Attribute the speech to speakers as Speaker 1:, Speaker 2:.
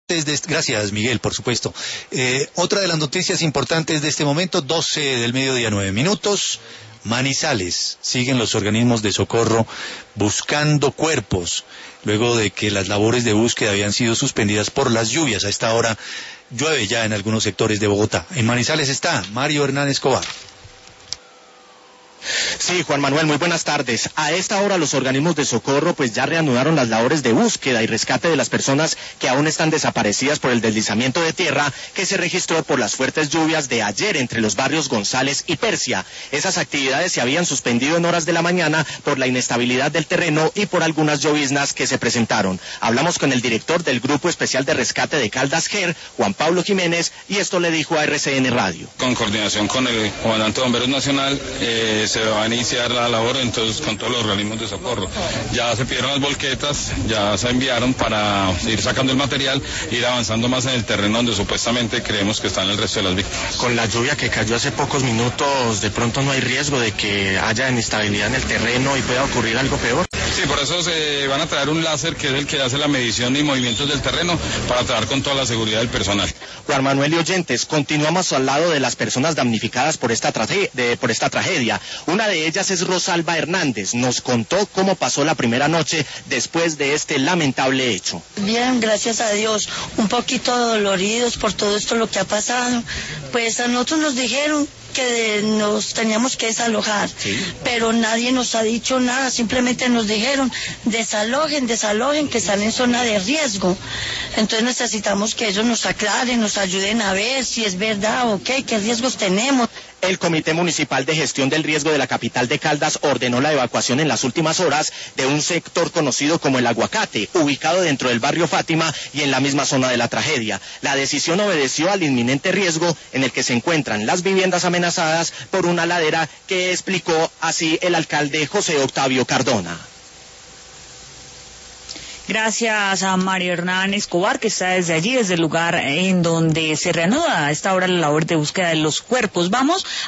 Speaker 1: Gracias, Miguel, por supuesto. Otra de las noticias importantes de este momento, 12 del mediodía, 9 minutos. Manizales, siguen los organismos de socorro buscando cuerpos, luego de que las labores de búsqueda habían sido suspendidas por las lluvias. A esta hora llueve ya en algunos sectores de Bogotá. En Manizales está Mario Hernán Escobar.
Speaker 2: Sí, Juan Manuel, muy buenas tardes. A esta hora los organismos de socorro pues ya reanudaron las labores de búsqueda y rescate de las personas que aún están desaparecidas por el deslizamiento de tierra que se registró por las fuertes lluvias de ayer entre los barrios González y Persia. Esas actividades se habían suspendido en horas de la mañana por la inestabilidad del terreno y por algunas lloviznas que se presentaron. Hablamos con el director del Grupo Especial de Rescate de Caldas GER, Juan Pablo Jiménez, y esto le dijo a RCN Radio.
Speaker 3: Con coordinación con el comandante de Bomberos Nacional, se va a iniciar la labor entonces con todos los organismos de socorro. Ya se pidieron las volquetas, ya se enviaron para ir sacando el material, ir avanzando más en el terreno donde supuestamente creemos que están el resto de las víctimas.
Speaker 2: Con la lluvia que cayó hace pocos minutos, ¿de pronto no hay riesgo de que haya inestabilidad en el terreno y pueda ocurrir algo peor?
Speaker 3: Sí, por eso se van a traer un láser que es el que hace la medición y movimientos del terreno para trabajar con toda la seguridad del personal.
Speaker 2: Juan Manuel y oyentes, continuamos al lado de las personas damnificadas por esta tragedia. Una de ellas es Rosalba Hernández. Nos contó cómo pasó la primera noche después de este lamentable hecho.
Speaker 4: Bien, gracias a Dios. Un poquito doloridos por todo esto lo que ha pasado. Pues a nosotros nos dijeron que nos teníamos que desalojar, ¿sí? Pero nadie nos ha dicho nada, simplemente nos dijeron desalojen, que están en zona de riesgo. Entonces necesitamos que ellos nos aclaren, nos ayuden a ver si es verdad o qué riesgos tenemos.
Speaker 2: El Comité Municipal de Gestión del Riesgo de la capital de Caldas ordenó la evacuación en las últimas horas de un sector conocido como El Aguacate, ubicado dentro del barrio Fátima y en la misma zona de la tragedia. La decisión obedeció al inminente riesgo en el que se encuentran las viviendas amenazadas por una ladera, que explicó así el alcalde José Octavio Cardona.
Speaker 5: Gracias a Mario Hernán Escobar, que está desde allí, desde el lugar en donde se reanuda a esta hora la labor de búsqueda de los cuerpos. Vamos